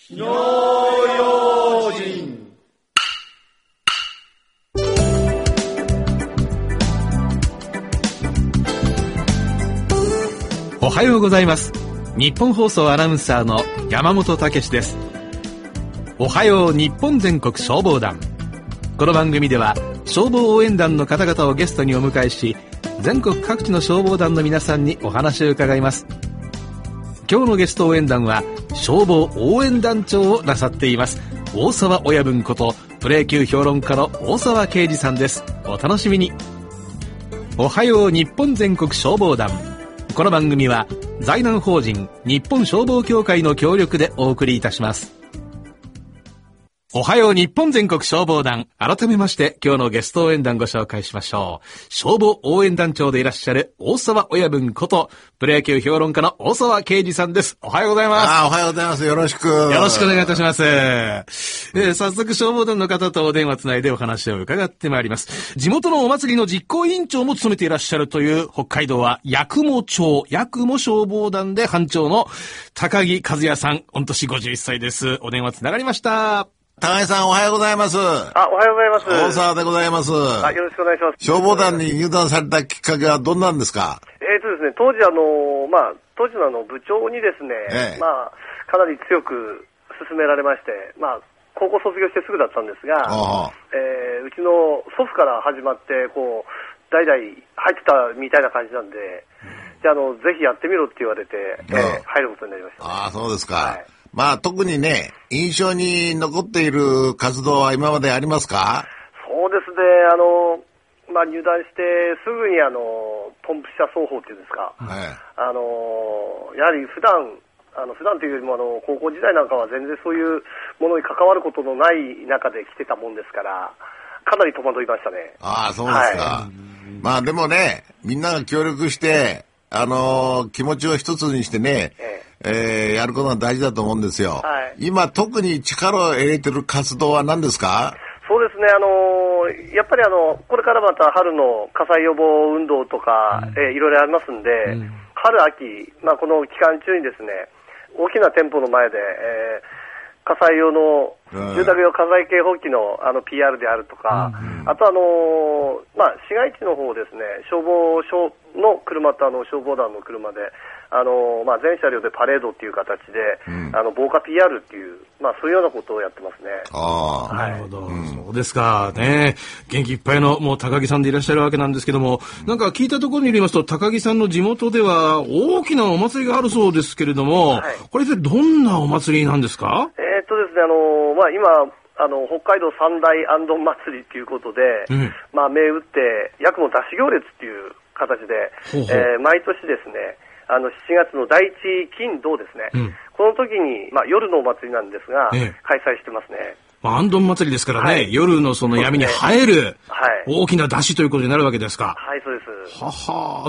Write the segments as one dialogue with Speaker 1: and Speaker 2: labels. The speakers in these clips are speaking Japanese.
Speaker 1: 火の用心。
Speaker 2: おはようございます。日本放送アナウンサーの山本武史です。おはよう日本全国消防団。この番組では消防応援団の方々をゲストにお迎えし、全国各地の消防団の皆さんにお話を伺います。今日のゲスト応援団は消防応援団長をなさっています大沢親分ことプロ野球評論家の大沢啓二さんです。お楽しみに。おはよう日本全国消防団。この番組は財団法人日本消防協会の協力でお送りいたします。おはよう日本全国消防団。改めまして今日のゲスト応援団ご紹介しましょう。消防応援団長でいらっしゃる大沢親分ことプロ野球評論家の大沢啓二さんです。おはようございます。
Speaker 3: おはようございます。よろしくお
Speaker 2: 願いいたします。早速消防団の方とお電話つないでお話を伺ってまいります。地元のお祭りの実行委員長も務めていらっしゃるという北海道は八雲町八雲消防団で班長の高木和也さん、御年51歳です。お電話つながりました。
Speaker 3: 高井さん、おはようございます。
Speaker 4: おはようございます。
Speaker 3: 大沢でございます。
Speaker 4: よろしくお願いします。
Speaker 3: 消防団に入団されたきっかけはどんなんですか？
Speaker 4: ですね、当時当時の部長にですね、かなり強く勧められまして、高校卒業してすぐだったんですが、うちの祖父から始まって、代々入ってたみたいな感じなんで、じゃあ、ぜひやってみろって言われて、入ることになりました、ね。そうですか。
Speaker 3: 特にね、印象に残っている活動は今までありますか？
Speaker 4: そうですね、入団してすぐにポンプ車奏法っていうんですか、やはり普段というよりも高校時代なんかは全然そういうものに関わることのない中で来てたもんですから、かなり戸惑いましたね。
Speaker 3: そうですか。でもね、みんなが協力して、気持ちを一つにしてね、やることが大事だと思うんですよ。今特に力を入れてる活動は何ですか？
Speaker 4: そうですね、やっぱりこれからまた春の火災予防運動とか、いろいろありますんで、春秋、この期間中にですね、大きな店舗の前で、火災用の住宅用火災警報器のPR であるとか、あと市街地の方ですね、消防署の車と消防団の車で全車両でパレードっていう形で、防火 PR っていう、そういうようなことをやってますね。
Speaker 2: なるほど、そうですかね。元気いっぱいのもう高木さんでいらっしゃるわけなんですけども、なんか聞いたところによりますと、高木さんの地元では大きなお祭りがあるそうですけれども、これってどんなお祭りなんですか？
Speaker 4: ですね、今北海道三大あんどん祭りということで、銘打って八雲出し行列っていう形で、毎年ですね、7月の第一金土ですね、この時に、夜のお祭りなんですが、開催してますね。
Speaker 2: あんどん祭りですからね、夜のその闇に映える大きな出汁ということになるわけですか？
Speaker 4: はい、そうです。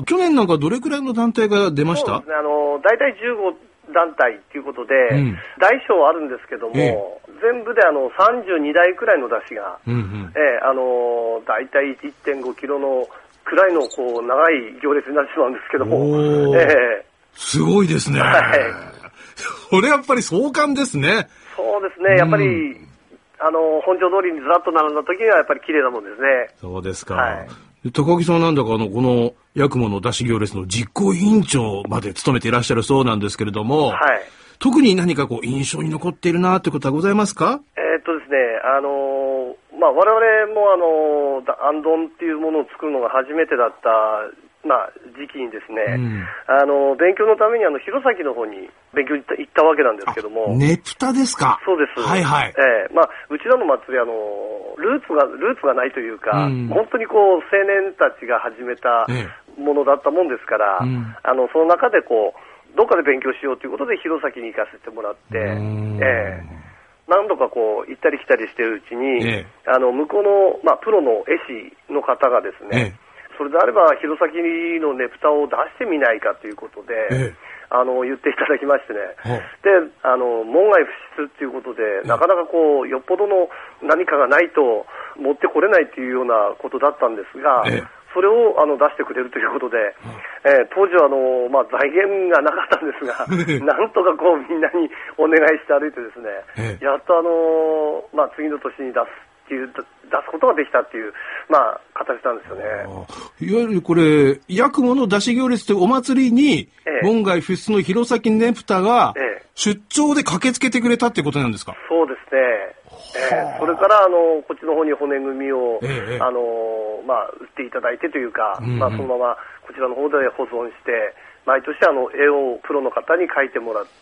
Speaker 2: 去年なんかどれくらいの団体が出ました？
Speaker 4: そうですね、大体15団体ということで、大小あるんですけども、全部で32台くらいの出汁が、大体 1.5 キロのくらいの長い行列になってしまうんですけども、
Speaker 2: すごいですね。これやっぱり壮観ですね。
Speaker 4: そうですね、やっぱり本庄通りにずらっと並んだ時にはやっぱり綺麗なもんですね。
Speaker 2: そうですか。高木さんなんだかこの八雲の出汁行列の実行委員長まで務めていらっしゃるそうなんですけれども、特に何か印象に残っているなってことはございますか？
Speaker 4: ですね、我々もあんどんっていうものを作るのが初めてだった時期にですね、勉強のために弘前の方に勉強に行ったわけなんですけども。
Speaker 2: ねぷたですか？
Speaker 4: そうです。うちらの祭りルーツがないというか、本当に青年たちが始めたものだったもんですから、その中でどっかで勉強しようということで弘前に行かせてもらって、何度か行ったり来たりしてるうちに、向こうの、プロの絵師の方がですね、それであれば弘前のねぷたを出してみないかということで、言っていただきましてね、で門外不出ということで、なかなかよっぽどの何かがないと持ってこれないというようなことだったんですが、 それを出してくれるということで、当時は財源がなかったんですがなんとかこうみんなにお願いして歩いてですね、やっと次の年に出すことができたっていう、形なんですよね。
Speaker 2: いわゆるこれ、八雲の出し行列というお祭りに、門外不出の弘前ねぷたが、出張で駆けつけてくれたってことなんですか？
Speaker 4: そうですね。それからこっちの方に骨組みを、売っていただいてというか、そのままこちらの方で保存して、毎年絵をプロの方に描いてもらって、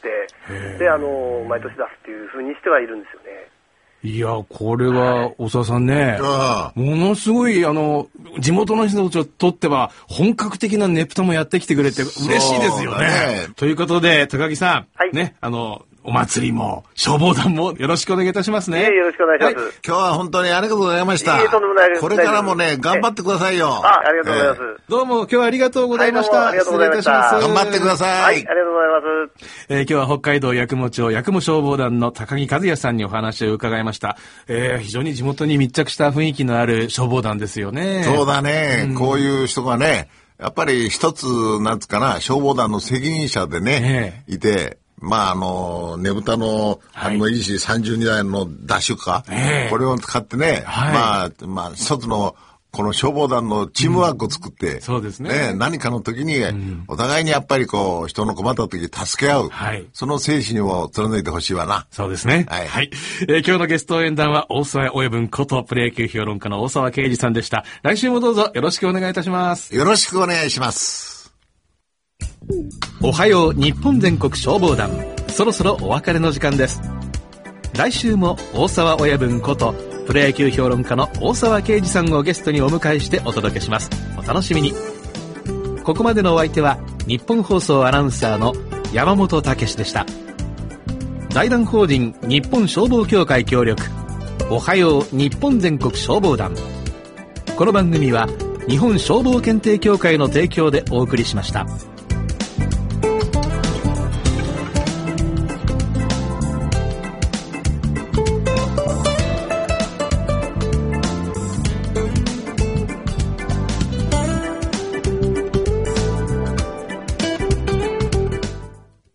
Speaker 4: で毎年出すっていう風にしてはいるんですよね。
Speaker 2: いや、これは、大沢さんね、ものすごい、地元の人たちにとっては、本格的なねぷたもやってきてくれて嬉しいですよね。ということで、高木さん、ね、お祭りも消防団もよろしくお願いいたしますね。
Speaker 4: よろしくお願いします。
Speaker 3: 今日は本当にありがとうございました。
Speaker 4: とんでもないです。
Speaker 3: これからもね、頑張ってくださいよ。
Speaker 4: ありがとうございます。
Speaker 2: どうも今日はありがとうございました。
Speaker 4: 失礼いたします。
Speaker 3: 頑張ってください。
Speaker 4: はい、ありがとうございます。
Speaker 2: 今日は北海道八雲町八雲消防団の高木和也さんにお話を伺いました。非常に地元に密着した雰囲気のある消防団ですよね。
Speaker 3: そうだね。こういう人がね、やっぱり一つ、なんつうかな、消防団の責任者でね、いて、ねぶたの、いいし、32台のダッシュか、これを使ってね、一つの、この消防団のチームワークを作って、
Speaker 2: そうですね。
Speaker 3: 何かの時に、お互いにやっぱりこう、人の困った時助け合う。その精神を貫いてほしいわな。
Speaker 2: そうですね。はい。今日のゲスト応援団は、大沢親分ことプロ野球評論家の大沢啓二さんでした。来週もどうぞよろしくお願いいたします。
Speaker 3: よろしくお願いします。
Speaker 2: おはよう日本全国消防団、そろそろお別れの時間です。来週も大沢親分ことプロ野球評論家の大沢啓二さんをゲストにお迎えしてお届けします。お楽しみに。ここまでのお相手は日本放送アナウンサーの山本武史でした。財団法人日本消防協会協力、おはよう日本全国消防団。この番組は日本消防検定協会の提供でお送りしました。